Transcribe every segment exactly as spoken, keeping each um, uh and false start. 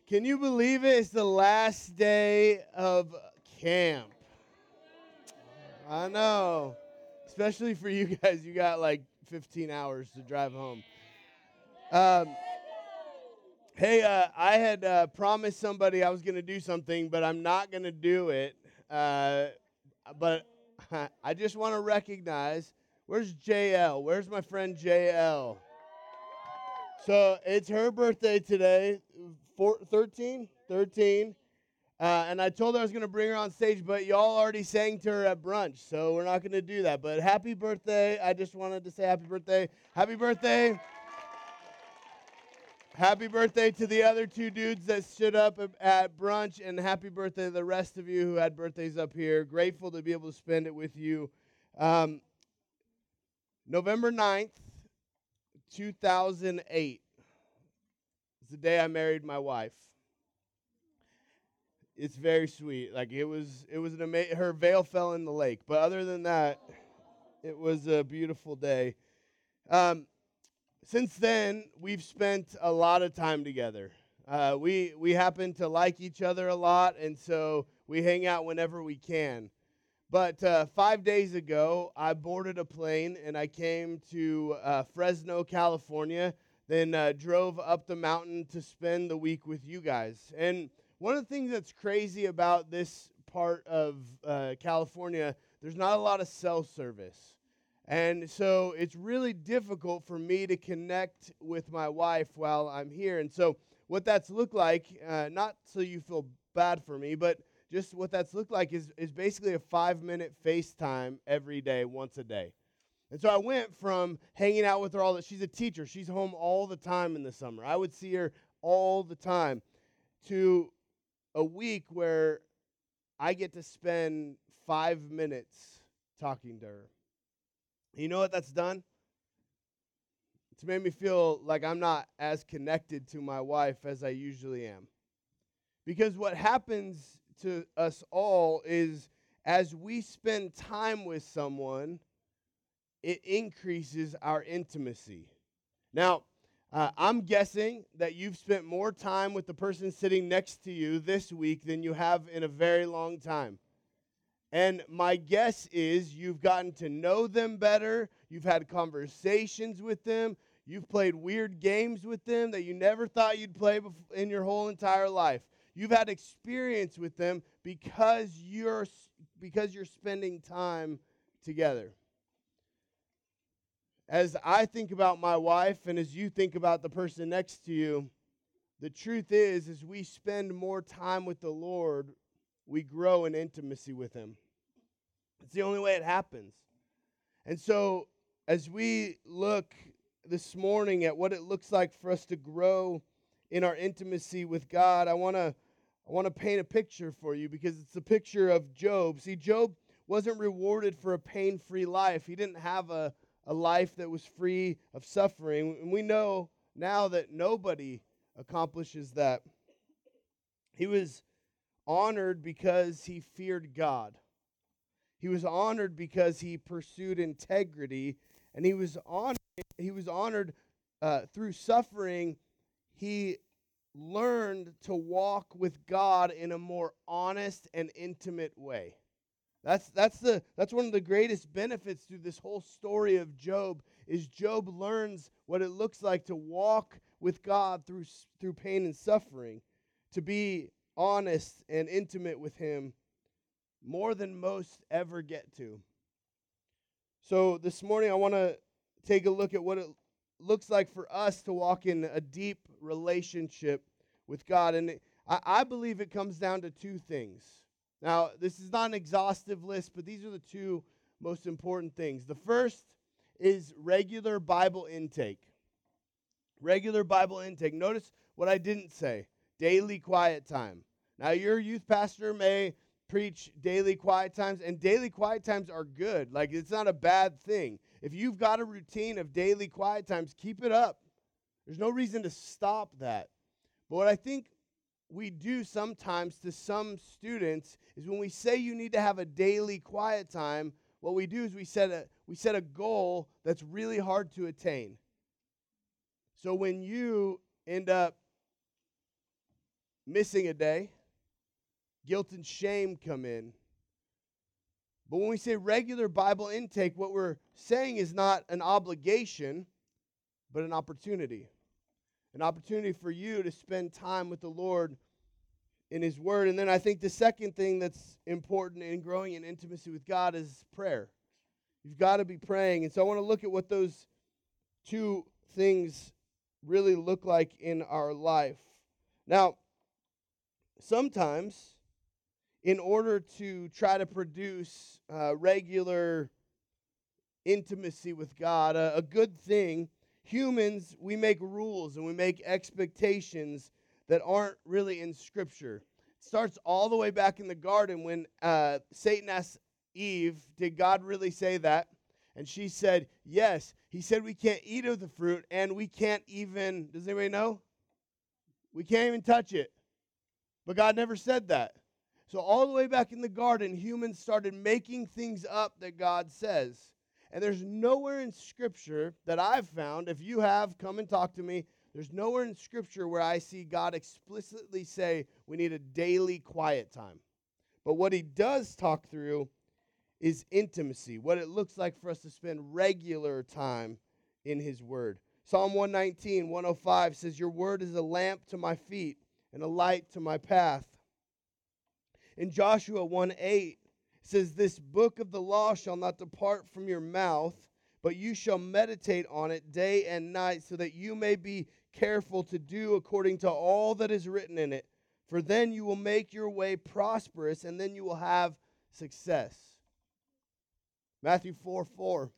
Can you believe it? It's the last day of camp. I know. Especially for you guys. You got like fifteen hours to drive home. Um, hey, uh, I had uh, promised somebody I was going to do something, but I'm not going to do it. Uh, but I just want to recognize, where's J L? Where's my friend J L? So it's her birthday today, four, thirteen? thirteen. Uh, and I told her I was going to bring her on stage, but y'all already sang to her at brunch, so we're not going to do that. But happy birthday. I just wanted to say happy birthday. Happy birthday. Happy birthday to the other two dudes that stood up at brunch, and happy birthday to the rest of you who had birthdays up here. Grateful to be able to spend it with you. Um, November ninth, two thousand eight is the day I married my wife. It's very sweet. Like it was, it was an amazing. Her veil fell in the lake, but other than that, it was a beautiful day. Um, since then, we've spent a lot of time together. Uh, we we happen to like each other a lot, and so we hang out whenever we can. But uh, five days ago, I boarded a plane and I came to uh, Fresno, California. Then uh, drove up the mountain to spend the week with you guys. And one of the things that's crazy about this part of uh, California, there's not a lot of cell service. And so it's really difficult for me to connect with my wife while I'm here. And so what that's looked like, uh, not so you feel bad for me, but just what that's looked like is, is basically a five-minute FaceTime every day, once a day. And so I went from hanging out with her all that. She's a teacher. She's home all the time in the summer. I would see her all the time, to a week where I get to spend five minutes talking to her. You know what that's done? It's made me feel like I'm not as connected to my wife as I usually am. Because what happens to us all is as we spend time with someone, it increases our intimacy. Now, Uh, I'm guessing that you've spent more time with the person sitting next to you this week than you have in a very long time. And my guess is you've gotten to know them better, you've had conversations with them, you've played weird games with them that you never thought you'd play bef- in your whole entire life. You've had experience with them because you're because you're spending time together. As I think about my wife and as you think about the person next to you, the truth is, as we spend more time with the Lord, we grow in intimacy with Him. It's the only way it happens. And so, as we look this morning at what it looks like for us to grow in our intimacy with God, I want to I want to paint a picture for you because it's a picture of Job. See, Job wasn't rewarded for a pain-free life. He didn't have a a life that was free of suffering. And we know now that nobody accomplishes that. He was honored because he feared God. He was honored because he pursued integrity, and he was honored, he was honored uh, through suffering. He learned to walk with God in a more honest and intimate way. That's that's the that's one of the greatest benefits through this whole story of Job is Job learns what it looks like to walk with God through through pain and suffering, to be honest and intimate with Him more than most ever get to. So this morning I want to take a look at what it looks like for us to walk in a deep relationship with God, and I, I believe it comes down to two things. Now, this is not an exhaustive list, but these are the two most important things. The first is regular Bible intake. Regular Bible intake. Notice what I didn't say. Daily quiet time. Now, your youth pastor may preach daily quiet times, and daily quiet times are good. Like, it's not a bad thing. If you've got a routine of daily quiet times, keep it up. There's no reason to stop that. But what I think we do sometimes to some students is when we say you need to have a daily quiet time, what we do is we set a we set a goal that's really hard to attain. So when you end up missing a day, guilt and shame come in. But when we say regular Bible intake, what we're saying is not an obligation, but an opportunity. An opportunity for you to spend time with the Lord in His Word. And then I think the second thing that's important in growing in intimacy with God is prayer. You've got to be praying. And so I want to look at what those two things really look like in our life. Now, sometimes, in order to try to produce uh, regular intimacy with God, a, a good thing, humans, we make rules and we make expectations that aren't really in Scripture. It starts all the way back in the garden when uh, Satan asked Eve, did God really say that? And she said, yes. He said we can't eat of the fruit, and we can't even, does anybody know? We can't even touch it. But God never said that. So all the way back in the garden, humans started making things up that God says. And there's nowhere in Scripture that I've found, if you have, come and talk to me, there's nowhere in Scripture where I see God explicitly say we need a daily quiet time. But what He does talk through is intimacy, what it looks like for us to spend regular time in His Word. Psalm one nineteen, one oh five says, your word is a lamp to my feet and a light to my path. In Joshua one eight, it says, this book of the law shall not depart from your mouth, but you shall meditate on it day and night, so that you may be careful to do according to all that is written in it. For then you will make your way prosperous, and then you will have success. Matthew four four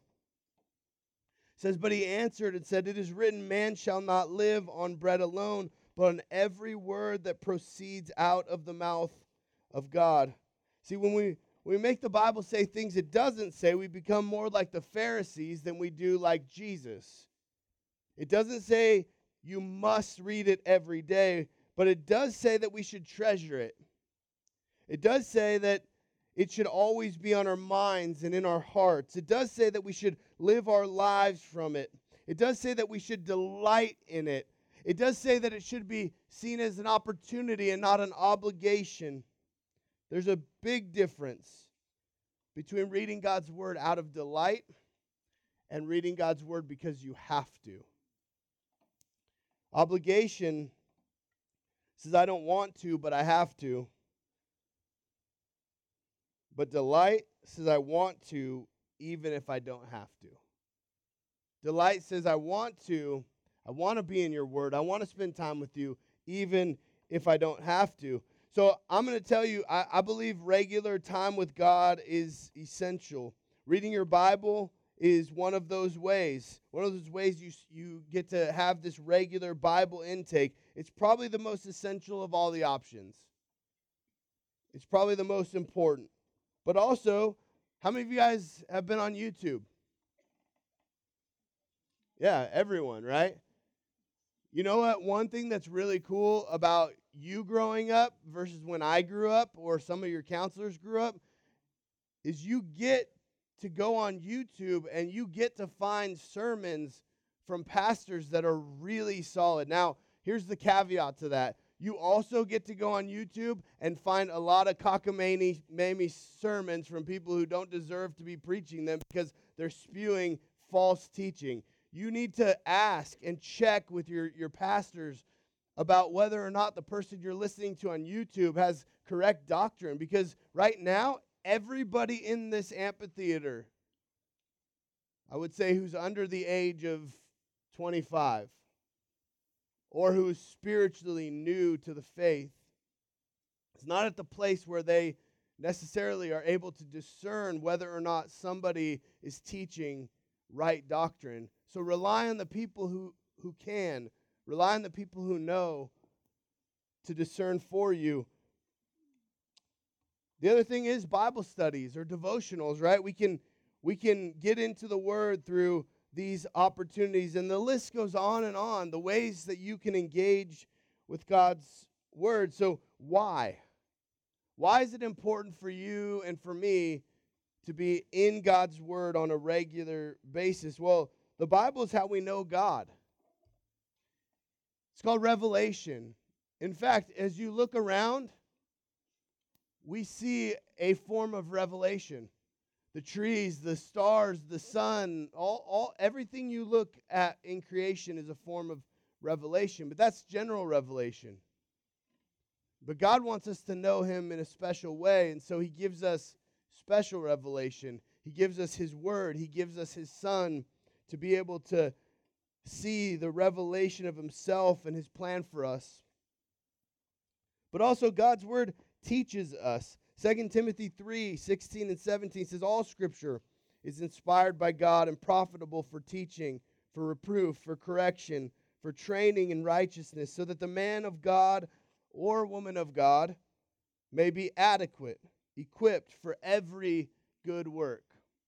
says, but he answered and said, it is written, man shall not live on bread alone, but on every word that proceeds out of the mouth of God. See, when we, when we make the Bible say things it doesn't say, we become more like the Pharisees than we do like Jesus. It doesn't say you must read it every day, but it does say that we should treasure it. It does say that it should always be on our minds and in our hearts. It does say that we should live our lives from it. It does say that we should delight in it. It does say that it should be seen as an opportunity and not an obligation. There's a big difference between reading God's Word out of delight and reading God's Word because you have to. Obligation says, I don't want to, but I have to. But delight says, I want to, even if I don't have to. Delight says, I want to, I want to be in your word. I want to spend time with you, even if I don't have to. So I'm going to tell you, I, I believe regular time with God is essential. Reading your Bible is one of those ways. One of those ways you, you get to have this regular Bible intake. It's probably the most essential of all the options. It's probably the most important. But also, how many of you guys have been on YouTube? Yeah, everyone, right? You know what? One thing that's really cool about you growing up versus when I grew up or some of your counselors grew up is you get to go on YouTube and you get to find sermons from pastors that are really solid. Now, here's the caveat to that. You also get to go on YouTube and find a lot of cockamamie mamie sermons from people who don't deserve to be preaching them because they're spewing false teaching. You need to ask and check with your, your pastors about whether or not the person you're listening to on YouTube has correct doctrine. Because right now, everybody in this amphitheater, I would say who's under the age of twenty-five, or who's spiritually new to the faith, is not at the place where they necessarily are able to discern whether or not somebody is teaching right doctrine. So rely on the people who, who can. Rely on the people who know to discern for you. The other thing is Bible studies or devotionals, right? We can, we can get into the Word through these opportunities, and the list goes on and on, the ways that you can engage with God's Word. So why? Why is it important for you and for me to be in God's Word on a regular basis? Well, the Bible is how we know God. It's called revelation. In fact, as you look around, we see a form of revelation. The trees, the stars, the sun, all, all everything you look at in creation is a form of revelation, but that's general revelation. But God wants us to know him in a special way, and so he gives us special revelation. He gives us his word. He gives us his son to be able to see the revelation of himself and his plan for us. But also God's word teaches us. Second Timothy three, sixteen and seventeen says, all scripture is inspired by God and profitable for teaching, for reproof, for correction, for training in righteousness, so that the man of God or woman of God may be adequate, equipped for every good work.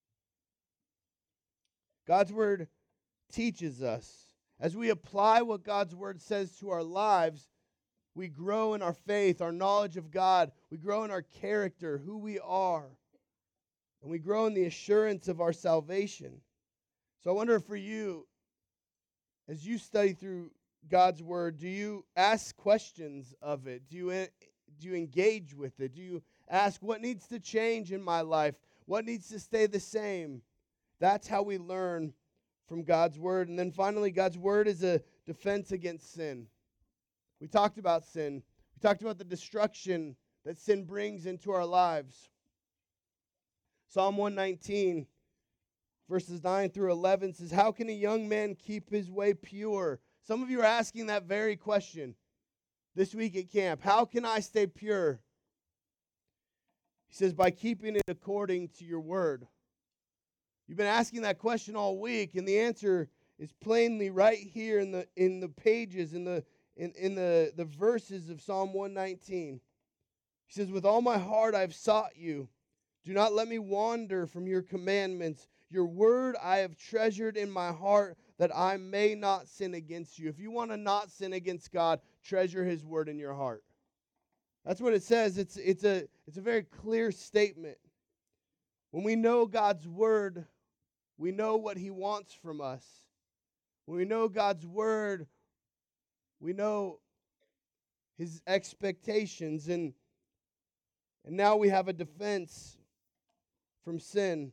God's word teaches us. As we apply what God's word says to our lives, we grow in our faith, our knowledge of God. We grow in our character, who we are. And we grow in the assurance of our salvation. So I wonder for you, as you study through God's word, do you ask questions of it? Do you, do you engage with it? Do you ask, what needs to change in my life? What needs to stay the same? That's how we learn from God's word. And then finally, God's word is a defense against sin. We talked about sin. We talked about the destruction that sin brings into our lives. Psalm one nineteen, verses nine through eleven says, how can a young man keep his way pure? Some of you are asking that very question this week at camp. How can I stay pure? He says, by keeping it according to your word. You've been asking that question all week, and the answer is plainly right here in the in the pages, in the in, in the, the verses of Psalm one nineteen. He says, with all my heart I've sought you. Do not let me wander from your commandments. Your word I have treasured in my heart, that I may not sin against you. If you want to not sin against God, treasure his word in your heart. That's what it says. It's, it's, a, it's a very clear statement. When we know God's word, we know what he wants from us. When we know God's word, we know his expectations. And, and now we have a defense from sin.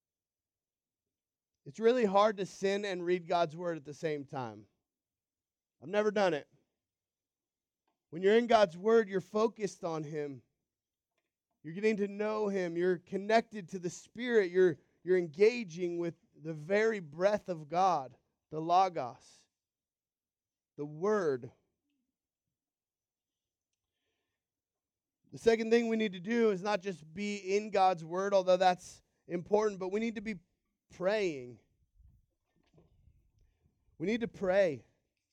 It's really hard to sin and read God's word at the same time. I've never done it. When you're in God's word, you're focused on him. You're getting to know him. You're connected to the Spirit. You're, you're engaging with the very breath of God, the Logos, the Word. The second thing we need to do is not just be in God's word, although that's important, but we need to be praying. We need to pray.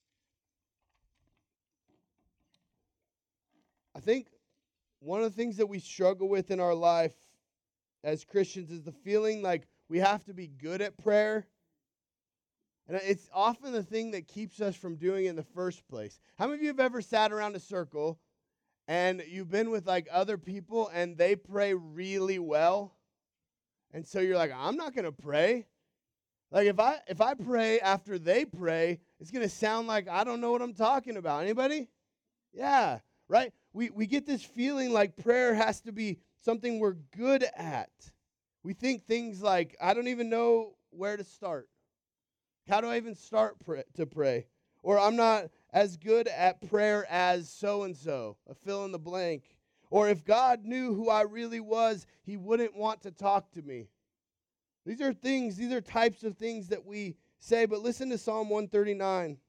I think one of the things that we struggle with in our life as Christians is the feeling like we have to be good at prayer. And it's often the thing that keeps us from doing it in the first place. How many of you have ever sat around a circle and you've been with like other people and they pray really well? And so you're like, I'm not going to pray. Like if I if I pray after they pray, it's going to sound like I don't know what I'm talking about. Anybody? Yeah, right? We we get this feeling like prayer has to be something we're good at. We think things like, I don't even know where to start. How do I even start pray, to pray? Or I'm not as good at prayer as so-and-so, a fill in the blank. Or if God knew who I really was, he wouldn't want to talk to me. These are things, these are types of things that we say, but listen to Psalm one thirty-nine.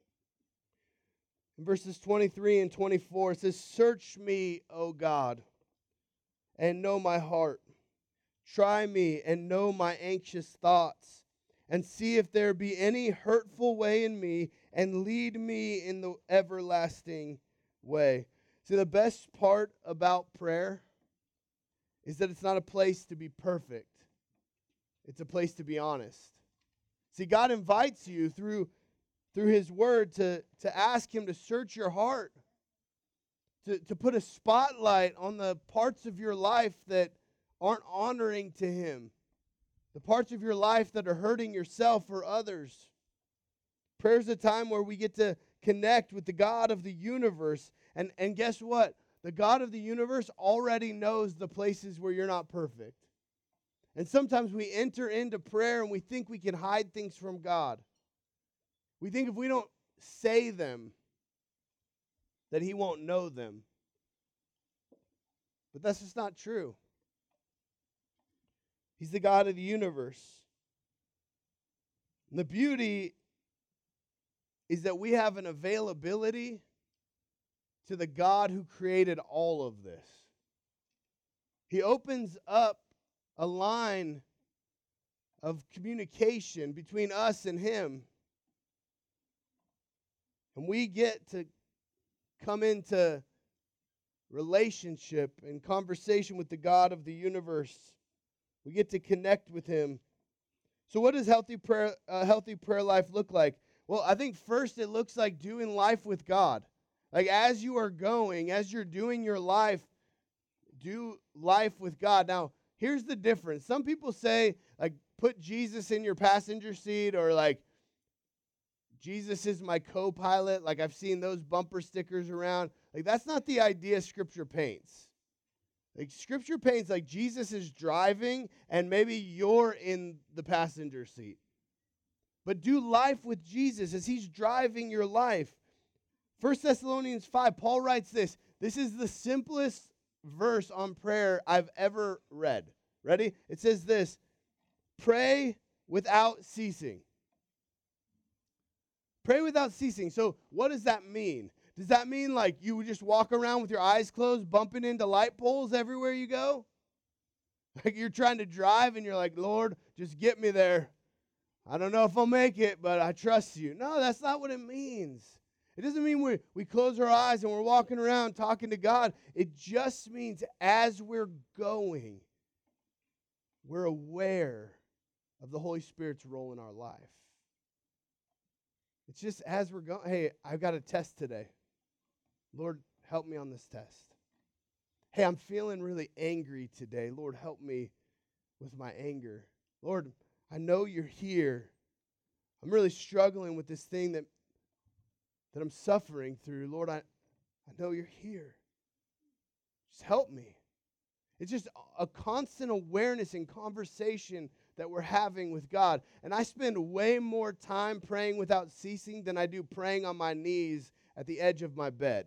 In verses twenty-three and twenty-four, it says, search me, O God, and know my heart. Try me and know my anxious thoughts, and see if there be any hurtful way in me, and lead me in the everlasting way. See, the best part about prayer is that it's not a place to be perfect. It's a place to be honest. See, God invites you through, through his word to, to ask him to search your heart, to, to put a spotlight on the parts of your life that aren't honoring to him, the parts of your life that are hurting yourself or others. Prayer is a time where we get to connect with the God of the universe And, and guess what? The God of the universe already knows the places where you're not perfect. And sometimes we enter into prayer and we think we can hide things from God. We think if we don't say them, that he won't know them. But that's just not true. He's the God of the universe. And the beauty is that we have an availability to the God who created all of this. He opens up a line of communication between us and him. And we get to come into relationship and conversation with the God of the universe. We get to connect with him. So what does healthy prayer, uh, healthy prayer life look like? Well, I think first it looks like doing life with God. Like as you are going, as you're doing your life, do life with God. Now, here's the difference. Some people say, like, put Jesus in your passenger seat, or like, Jesus is my co-pilot. Like, I've seen those bumper stickers around. Like, that's not the idea Scripture paints. Like, Scripture paints like Jesus is driving, and maybe you're in the passenger seat. But do life with Jesus as he's driving your life. First Thessalonians five, Paul writes this. This is the simplest verse on prayer I've ever read. Ready? It says this: pray without ceasing. Pray without ceasing. So what does that mean? Does that mean like you would just walk around with your eyes closed, bumping into light poles everywhere you go? Like you're trying to drive and you're like, Lord, just get me there. I don't know if I'll make it, but I trust you. No, that's not what it means. It doesn't mean we, we close our eyes and we're walking around talking to God. It just means as we're going, we're aware of the Holy Spirit's role in our life. It's just as we're going, hey, I've got a test today. Lord, help me on this test. Hey, I'm feeling really angry today. Lord, help me with my anger. Lord, I know you're here. I'm really struggling with this thing that, that I'm suffering through. Lord, I, I know you're here. Just help me. It's just a constant awareness and conversation that we're having with God. And I spend way more time praying without ceasing than I do praying on my knees at the edge of my bed.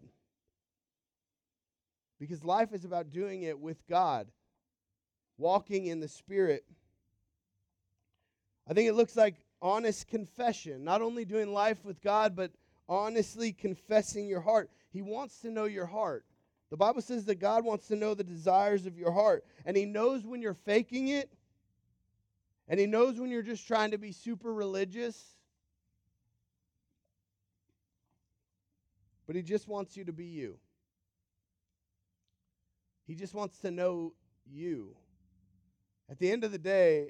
Because life is about doing it with God, walking in the Spirit. I think it looks like honest confession, not only doing life with God, but honestly confessing your heart. He wants to know your heart. The Bible says that God wants to know the desires of your heart, and he knows when you're faking it, and he knows when you're just trying to be super religious, but he just wants you to be you. He just wants to know you. At the end of the day,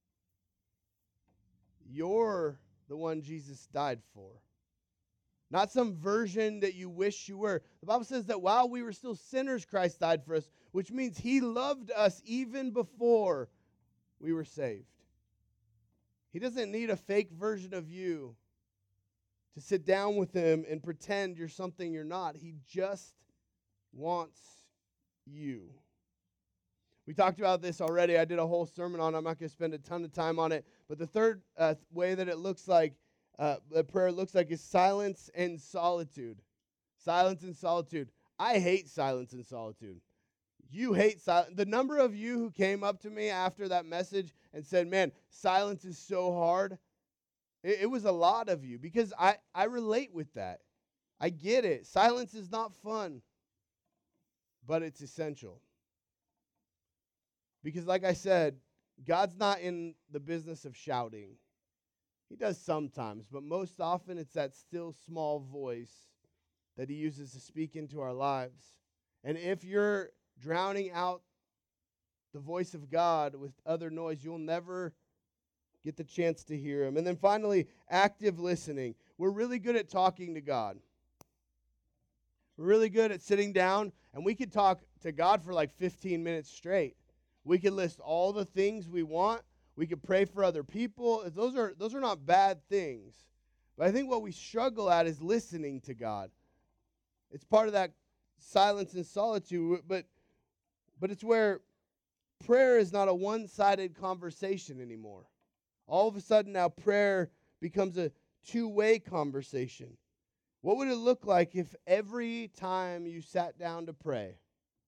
you're the one Jesus died for. Not some version that you wish you were. The Bible says that while we were still sinners, Christ died for us, which means he loved us even before we were saved. He doesn't need a fake version of you to sit down with him and pretend you're something you're not. He just wants you. We talked about this already. I did a whole sermon on it. I'm not going to spend a ton of time on it. But the third uh, way that it looks like, uh, the prayer looks like, is silence and solitude. Silence and solitude. I hate silence and solitude. You hate silence. The number of you who came up to me after that message and said, man, silence is so hard. It, it was a lot of you, because I, I relate with that. I get it. Silence is not fun, but it's essential. Because like I said, God's not in the business of shouting. He does sometimes, but most often it's that still small voice that he uses to speak into our lives. And if you're drowning out the voice of God with other noise, you'll never get the chance to hear him. And then finally, active listening. We're really good at talking to God. We're really good at sitting down, and we could talk to God for like fifteen minutes straight. We could list all the things we want. We could pray for other people. Those are those are not bad things. But I think what we struggle at is listening to God. It's part of that silence and solitude, but but it's where prayer is not a one-sided conversation anymore. All of a sudden now prayer becomes a two-way conversation. What would it look like if every time you sat down to pray,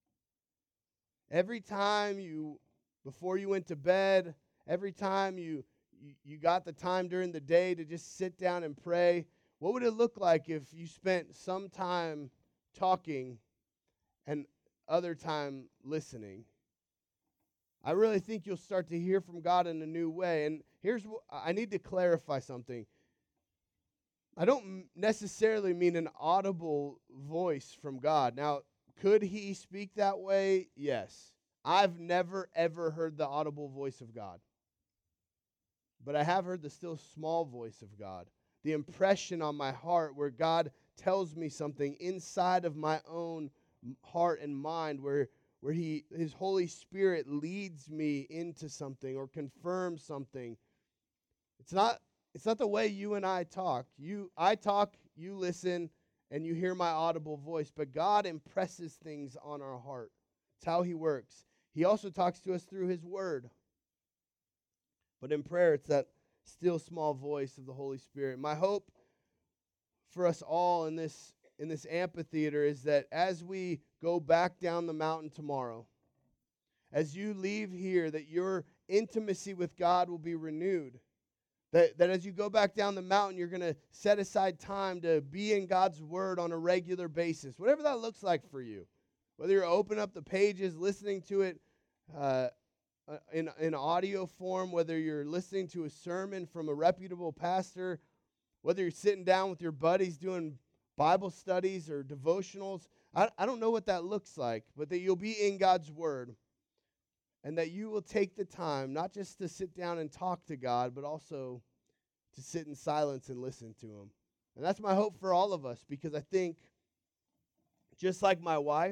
every time you, before you went to bed, every time you, you, you got the time during the day to just sit down and pray, what would it look like if you spent some time talking and other time listening? I really think you'll start to hear from God in a new way. And here's what I need to clarify something. I don't necessarily mean an audible voice from God. Now, could he speak that way? Yes. I've never, ever heard the audible voice of God. But I have heard the still small voice of God. The impression on my heart where God tells me something inside of my own heart and mind, where, where he, his Holy Spirit leads me into something or confirms something. It's not It's not the way you and I talk. You, I talk, you listen, and you hear my audible voice. But God impresses things on our heart. It's how he works. He also talks to us through his word. But in prayer, it's that still small voice of the Holy Spirit. My hope for us all in this, in this amphitheater is that as we go back down the mountain tomorrow, as you leave here, that your intimacy with God will be renewed. That, that as you go back down the mountain, you're going to set aside time to be in God's word on a regular basis, whatever that looks like for you. Whether you're opening up the pages, listening to it uh, in, in audio form, whether you're listening to a sermon from a reputable pastor, whether you're sitting down with your buddies doing Bible studies or devotionals, I, I don't know what that looks like, but that you'll be in God's word. And that you will take the time, not just to sit down and talk to God, but also to sit in silence and listen to him. And that's my hope for all of us, because I think, just like my wife,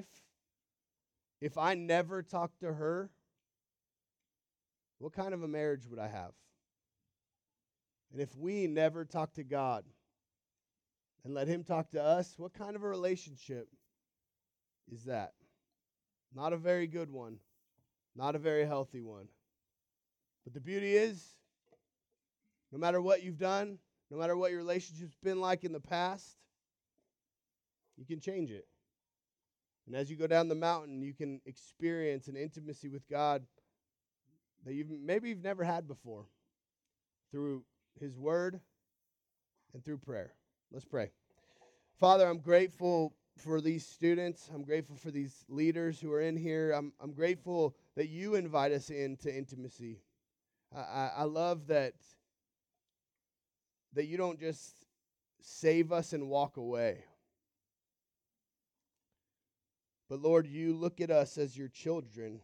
if I never talked to her, what kind of a marriage would I have? And if we never talk to God and let him talk to us, what kind of a relationship is that? Not a very good one. Not a very healthy one. But the beauty is, no matter what you've done, no matter what your relationship's been like in the past, you can change it. And as you go down the mountain, you can experience an intimacy with God that you've maybe you've never had before, through his word and through prayer. Let's pray. Father, I'm grateful for these students. I'm grateful for these leaders who are in here. I'm I'm grateful that you invite us into intimacy. I, I, I love that that you don't just save us and walk away. But Lord, you look at us as your children.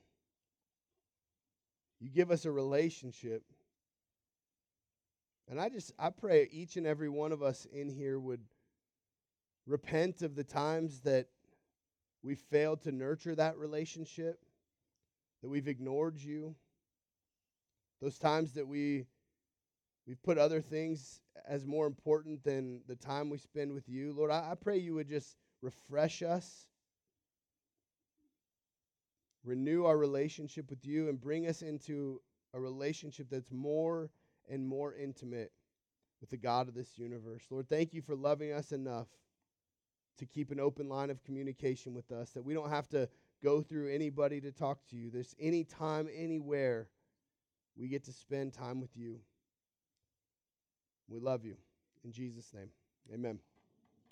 You give us a relationship. And I just, I pray each and every one of us in here would repent of the times that we failed to nurture that relationship, that we've ignored you, those times that we, we've put other things as more important than the time we spend with you. Lord, I, I pray you would just refresh us, renew our relationship with you, and bring us into a relationship that's more and more intimate with the God of this universe. Lord, thank you for loving us enough to keep an open line of communication with us, that we don't have to go through anybody to talk to you. There's any time, anywhere, we get to spend time with you. We love you. In Jesus' name, amen.